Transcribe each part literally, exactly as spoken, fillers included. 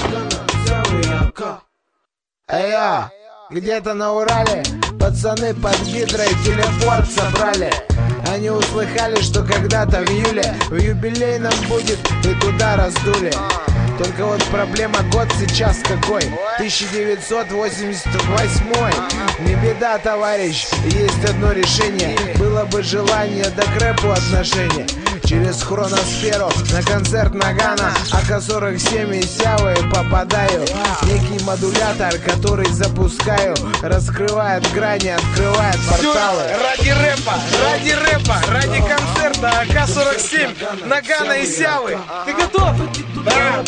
Эй, я, где-то на Урале пацаны под гидрой телепорт собрали. Они услыхали, что когда-то в июле в юбилейном будет, и туда раздули. Только вот проблема, год сейчас какой? тысяча девятьсот восемьдесят восьмой. Не беда, товарищ, есть одно решение. Было бы желание, да к рэпу отношение. Через хроносферу на концерт Нагана А К сорок семь и Сявы попадаю. Некий модулятор, который запускаю, раскрывает грани, открывает порталы. Ради рэпа, ради рэпа, ради концерта А К сорок семь, Нагана и Сявы. Ты готов? Да.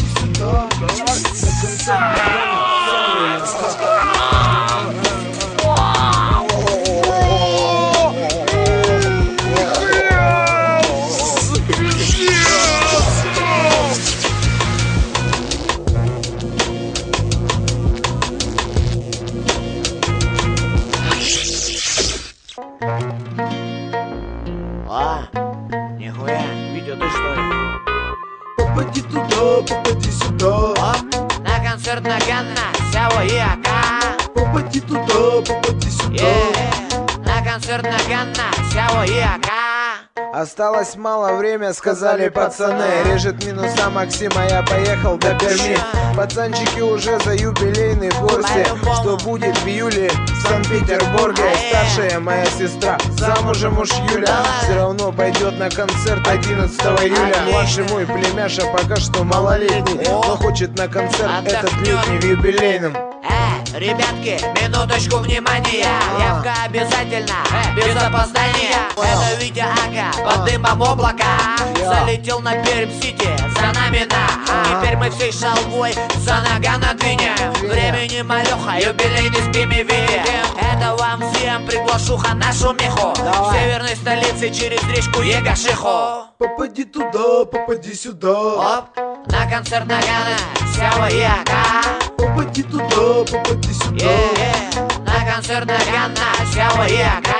А, нихуя, Витя, ты что ли? Попади туда, попади сюда. А? На концерт Нагана, Сява и А К. Попади туда, попади сюда. Yeah. На концерт Нагана, Сява и А К. Осталось мало время, сказали пацаны. Режет минуса Максима, я поехал до Перми. Пацанчики уже за юбилейный в курсе, что будет в июле в Санкт-Петербурге. Старшая моя сестра, замужем уж Юля, все равно пойдет на концерт одиннадцатого июля. Младший мой племяша пока что малолетний, но хочет на концерт этот летний в юбилейном. Э, ребятки, минуточку внимания. Явка обязательно, без опоздания. Это Витя А К под дымом облака. Залетел на Пермь-Сити, за нами на. Теперь мы всей шалвой за Нагана двинем. Времени малеха, юбилейный с Бими видим. Это вам всем приглашуха на шумиху. В северной столице через речку Егашиху. Попади туда, попади сюда. Оп, на концерт Нагана, Сява и А К. Попади туда, попади сюда. Yeah, yeah. На концерт Нагана, Сява и А К.